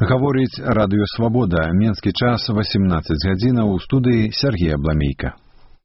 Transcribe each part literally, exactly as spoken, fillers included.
Гаворыць радыё «Свабода». Менскі час васемнаццаць гадзінаў, у студыі Сергей Абламейка.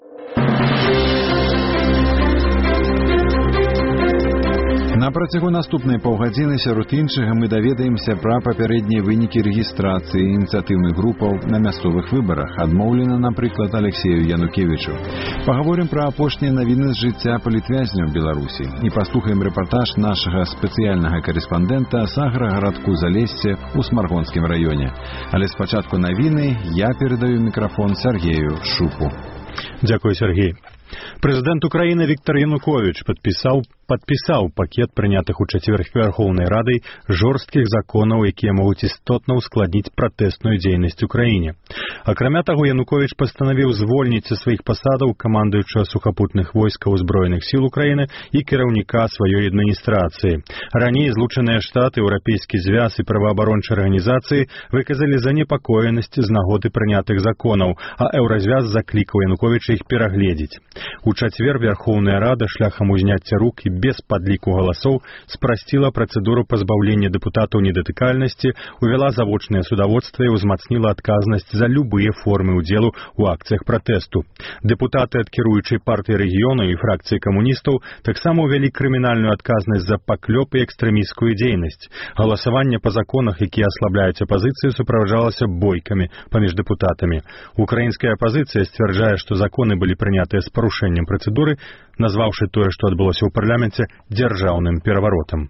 На працягу наступнай паўгадзіны сярод іншага мы даведаемся пра папярэднія вынікі рэгістрацыі ініцыятыўных групаў на мясцовых выбарах. Адмоўлена, напрыклад, Алексею Янукевічу. Пагаворым пра апошнія навіны з жыцця палітвязняў Беларусі і паслухаем рэпартаж нашага спецыяльнага карэспандэнта з аграгарадку Залесце ў Смаргонскім раёне. Але спачатку навіны я перадаю мікрафон Сергею Шупу. Дзякуй, Сергей. Прэзідэнт Украіны Віктор Януковіч падпісаў падпісаў пакет прынятых у чацвер Верхоўнай Радай жорсткіх законаў, якія могуць істотна ўскладніць пратэсную дзейнасць у краіне. Акрамя таго, Януковіч пастанавіў звольніць са сваіх пасадаў камандуючага сухапутных войскаў узброеных сіл Украіны і кіраўніка сваёй адміністрацыі. Раней Злучаныя Штаты, Еўрапейскі звяз і праваабарончыя арганізацыі выказалі занепакоенасць з нагоды прынятых законаў, а Еўразвяз заклікаў Януковіча іх перагледзець. У чацвер Верхоўная Рада шляхам узняцця рук і без падліку галасоў спрасціла працэдуру пазбаўлення дэпутатаў недатыкальнасці, увяла завочнае судаводства і ўзмацніла адказнасць за любыя формы ўдзелу ў акцыях пратэсту. Дэпутаты ад кіруючай партыі рэгіёну і фракцыі камуністаў таксама ўвялі крымінальную адказнасць за паклёп і экстрэмісцкую дзейнасць. Галасаванне па законах, якія аслабляюць апазіцыю, суправаджалася бойкамі паміж дэпутатамі. Украінская апазіцыя сцвярджае, што законы былі прынятыя з парушэннем працэдуры, назваўшы тое, што адбылося ў парламенце, дзяржаўным пераваротам.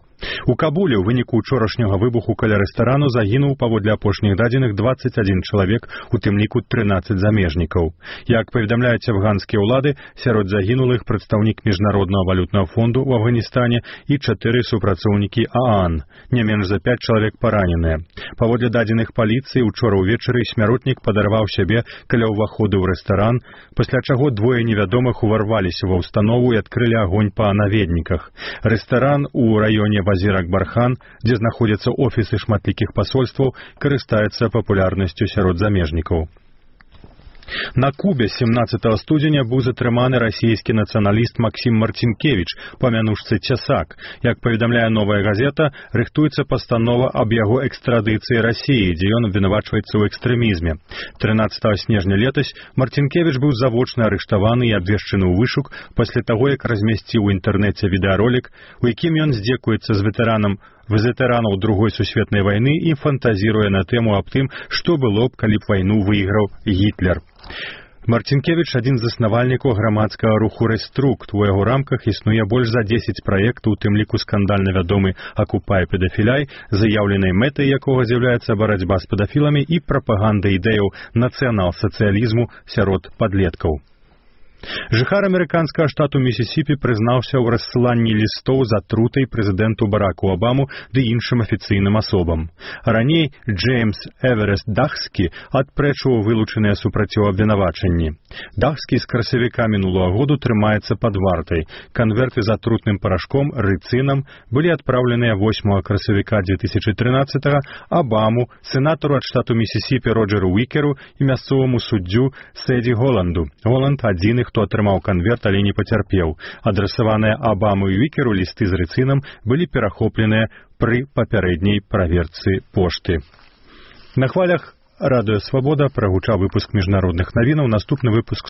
У Кабуле ў выніку учорашняга выбуху каля рэстарану загінуў, паводле апошніх дадзеных, дваццаць адзін чалавек, у тым ліку трынаццаць замежнікаў. Як паведамляюць афганскія ўлады, сярод загінулых прадстаўнік Міжнароднага валютнага фонду ў Афганістане і чатыры супрацоўнікі ААН. Не менш за пяць чалавек параненыя. Паводле дадзеных паліцыі, учора ўвечары смяротнік падарваў сябе каля ўваходу ў рэстаран, пасля чаго двое невядомых уварваліся ва ўстанову і адкрылі агонь па наведніках. Рэстаран у раёне Вазір-Акбархан, дзе знаходзяцца офісы шматлікіх пасольстваў, карыстаецца папулярнасцю сярод замежнікаў. На Кубе семнаццатага студзеня быў затрыманы расійскі нацыяналіст Максім Марцінкевіч па мянушцы Цясак. Як паведамляе «Новая газета», рыхтуецца пастанова аб яго экстрадыцыі Расіі, дзе ён абвінавачваецца ў экстрэмізме. трынаццатага снежня летась Марцінкевіч быў завочна арыштаваны і абвешчаны ў вышук пасля таго, як размясціў у інтэрнэце відэаролік, у якім ён здзекуецца з ветэранам ветэранаў Другой сусветнай вайны і фантазіруе на тэму аб тым, што было б, калі б вайну выйграў Гітлер. Марцінкевіч – адзін з заснавальнікаў грамадскага руху «Рэструкт». У яго рамках існуе больш за дзесяць праектаў, у тым ліку скандальна вядомы «Акупай педафіляй», заяўленай мэтай якога з'яўляецца барацьба з педафіламі і прапаганда ідэяў нацыянал-сацыялізму сярод падлеткаў. Жыхар амерыканскага штату Місісіпі прызнаўся ў рассыланні лістоў з атрутай прэзідэнту Бараку Абаму ды іншым афіцыйным асобам. Раней Джеймс Эверест Дахскі адпрэчваў вылучаныя супраціўабвінавачанні. Дахскі з красавіка мінулага году трымаецца пад вартай. Канверты з атрутным парашком, рыцынам, былі адпраўленыя восьмага красавіка дзве тысячы трынаццатага Абаму, сенатару ад штату Місісіпі Роджеру Уікеру і мясцоваму суддзю Сэдзі Голанду. Голанд адзіны, хто атрымаў канверт, але не пацярпеў. Адрасаваныя Абаму і Уікеру лісты з рыцынам былі перахопленыя пры папярэдняй праверцы пошты. На хвалях радыё «Свабода» прагучаў выпуск міжнародных навінаў. Наступны выпуск